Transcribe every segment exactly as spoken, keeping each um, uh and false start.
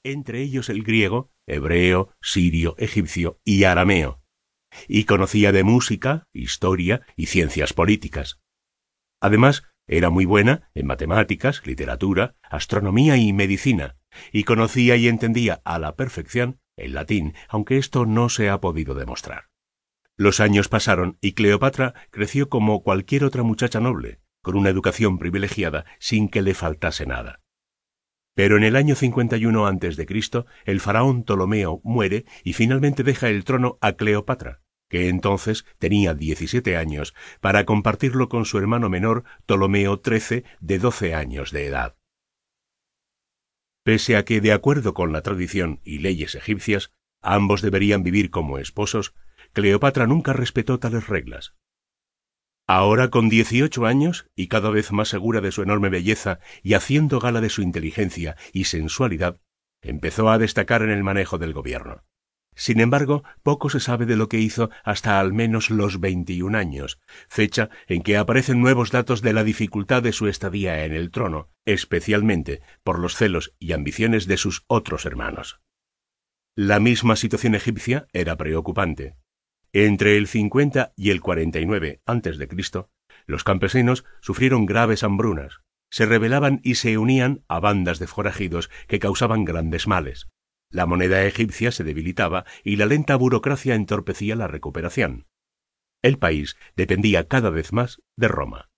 entre ellos el griego, hebreo, sirio, egipcio y arameo, y conocía de música, historia y ciencias políticas. Además, era muy buena en matemáticas, literatura, astronomía y medicina, y conocía y entendía a la perfección el latín, aunque esto no se ha podido demostrar. Los años pasaron y Cleopatra creció como cualquier otra muchacha noble, con una educación privilegiada sin que le faltase nada. Pero en el año cincuenta y uno antes de Cristo, el faraón Ptolomeo muere y finalmente deja el trono a Cleopatra, que entonces tenía diecisiete años, para compartirlo con su hermano menor Ptolomeo trece, de doce años de edad. Pese a que, de acuerdo con la tradición y leyes egipcias, ambos deberían vivir como esposos, Cleopatra nunca respetó tales reglas. Ahora, con dieciocho años, y cada vez más segura de su enorme belleza y haciendo gala de su inteligencia y sensualidad, empezó a destacar en el manejo del gobierno. Sin embargo, poco se sabe de lo que hizo hasta al menos los veintiún años, fecha en que aparecen nuevos datos de la dificultad de su estadía en el trono, especialmente por los celos y ambiciones de sus otros hermanos. La misma situación egipcia era preocupante. Entre el cincuenta y el cuarenta y nueve antes de Cristo, los campesinos sufrieron graves hambrunas, se rebelaban y se unían a bandas de forajidos que causaban grandes males. La moneda egipcia se debilitaba y la lenta burocracia entorpecía la recuperación. El país dependía cada vez más de Roma.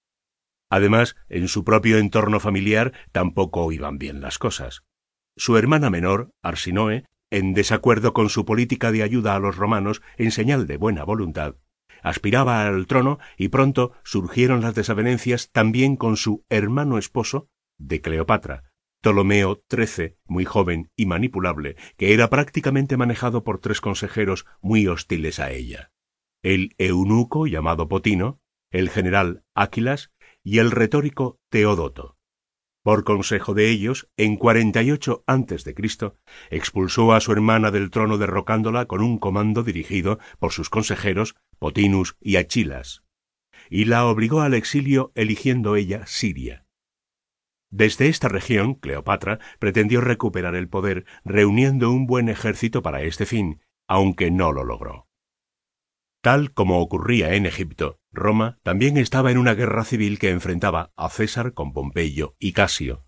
Además, en su propio entorno familiar tampoco iban bien las cosas. Su hermana menor, Arsinoe, en desacuerdo con su política de ayuda a los romanos en señal de buena voluntad, aspiraba al trono y pronto surgieron las desavenencias también con su hermano esposo de Cleopatra, Ptolomeo trece, muy joven y manipulable, que era prácticamente manejado por tres consejeros muy hostiles a ella: el eunuco llamado Potino, el general Áquilas y el retórico Teodoto. Por consejo de ellos, en cuarenta y ocho antes de Cristo, expulsó a su hermana del trono derrocándola con un comando dirigido por sus consejeros Potinus y Achilas, y la obligó al exilio eligiendo ella Siria. Desde esta región, Cleopatra pretendió recuperar el poder reuniendo un buen ejército para este fin, aunque no lo logró. Tal como ocurría en Egipto, Roma también estaba en una guerra civil que enfrentaba a César con Pompeyo y Casio.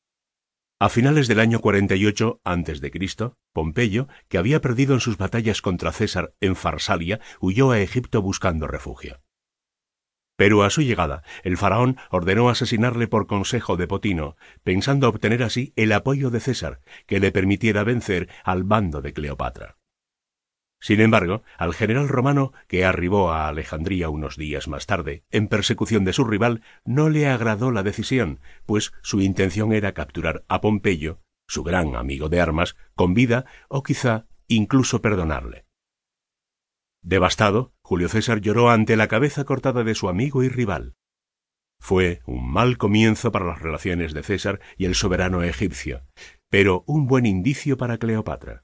A finales del año cuarenta y ocho antes de Cristo, Pompeyo, que había perdido en sus batallas contra César en Farsalia, huyó a Egipto buscando refugio. Pero a su llegada, el faraón ordenó asesinarle por consejo de Potino, pensando obtener así el apoyo de César, que le permitiera vencer al bando de Cleopatra. Sin embargo, al general romano, que arribó a Alejandría unos días más tarde, en persecución de su rival, no le agradó la decisión, pues su intención era capturar a Pompeyo, su gran amigo de armas, con vida o quizá incluso perdonarle. Devastado, Julio César lloró ante la cabeza cortada de su amigo y rival. Fue un mal comienzo para las relaciones de César y el soberano egipcio, pero un buen indicio para Cleopatra.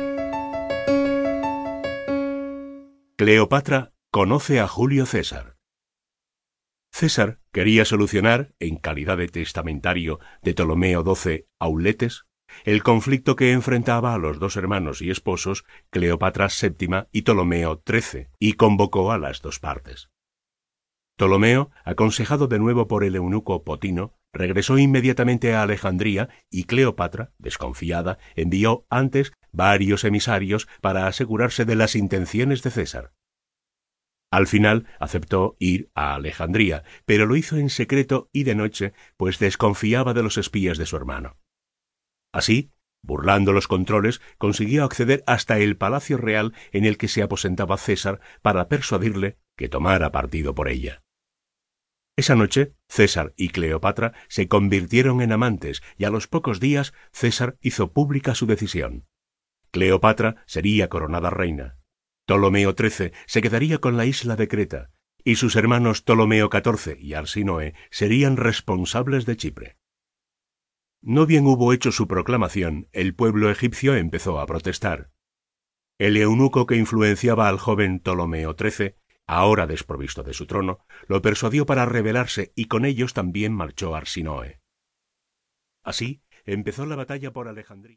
Cleopatra conoce a Julio César. César quería solucionar, en calidad de testamentario de Ptolomeo doce Auletes, el conflicto que enfrentaba a los dos hermanos y esposos Cleopatra séptima y Ptolomeo trece, y convocó a las dos partes. Ptolomeo, aconsejado de nuevo por el eunuco Potino, regresó inmediatamente a Alejandría y Cleopatra, desconfiada, envió antes varios emisarios para asegurarse de las intenciones de César. Al final aceptó ir a Alejandría, pero lo hizo en secreto y de noche, pues desconfiaba de los espías de su hermano. Así, burlando los controles, consiguió acceder hasta el palacio real en el que se aposentaba César para persuadirle que tomara partido por ella. Esa noche, César y Cleopatra se convirtieron en amantes y a los pocos días César hizo pública su decisión. Cleopatra sería coronada reina. Ptolomeo trece se quedaría con la isla de Creta y sus hermanos Ptolomeo catorce y Arsinoe serían responsables de Chipre. No bien hubo hecho su proclamación, el pueblo egipcio empezó a protestar. El eunuco que influenciaba al joven Ptolomeo trece, ahora desprovisto de su trono, lo persuadió para rebelarse y con ellos también marchó Arsinoe. Así empezó la batalla por Alejandría.